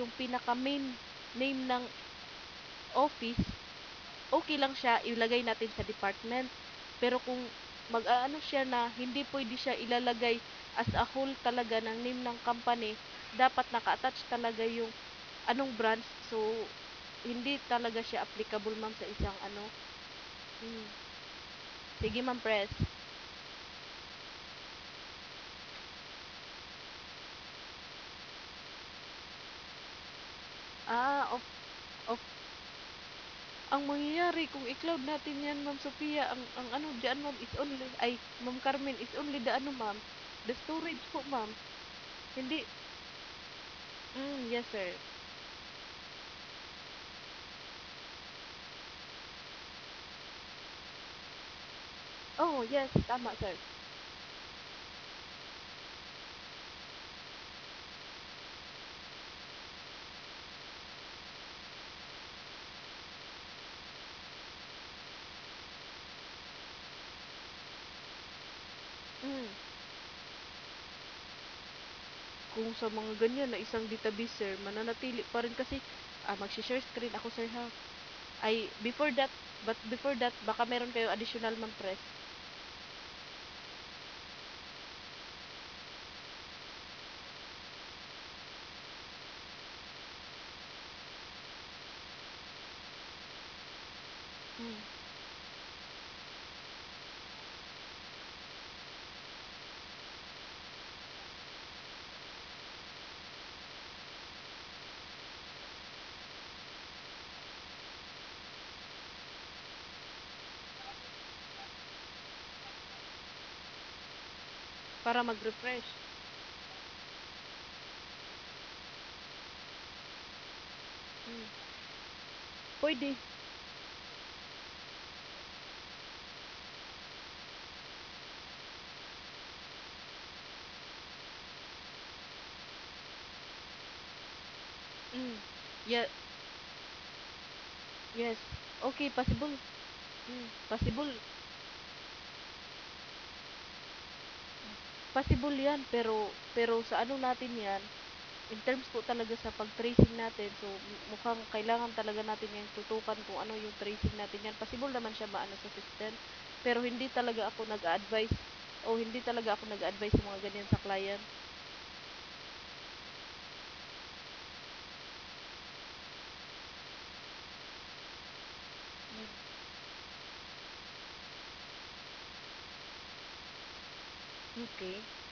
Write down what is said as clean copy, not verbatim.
yung pinaka main name ng office, okay lang siya ilagay natin sa department. Pero kung mag-aano siya na hindi pwede siya ilalagay as a whole talaga ng name ng company, dapat naka-attach talaga yung anong branch. So, hindi talaga siya applicable, ma'am, sa isang ano. Hmm. Sige, ma'am, press. Of, of, ang mangyayari kung i-cloud natin yan, ma'am Sophia, ang ano dyan, ma'am, is only, ay, ma'am Carmen, is only the ano, ma'am, the storage po, ma'am. Hindi, yes, sir. Oh, yes, tama, sir. Mm. Kung sa mga ganyan na isang database, sir, mananatili pa rin kasi mag-share screen ako, sir, ha. Ay, before that, but before that, baka meron kayo additional, ma'am, press. Mm. Para mag-refresh. Mm. Pwede. Mm. Yeah, yes. Okay, possible. Possible. Possible 'yan, pero sa ano natin 'yan, in terms po talaga sa pag-tracing natin, so mukhang kailangan talaga natin yung tutukan kung ano yung tracing natin 'yan. Possible naman siya maano sa system, pero hindi talaga ako nag-a-advise o hindi talaga ako nag-a-advise sa mga ganyan sa client. Mm. Okay.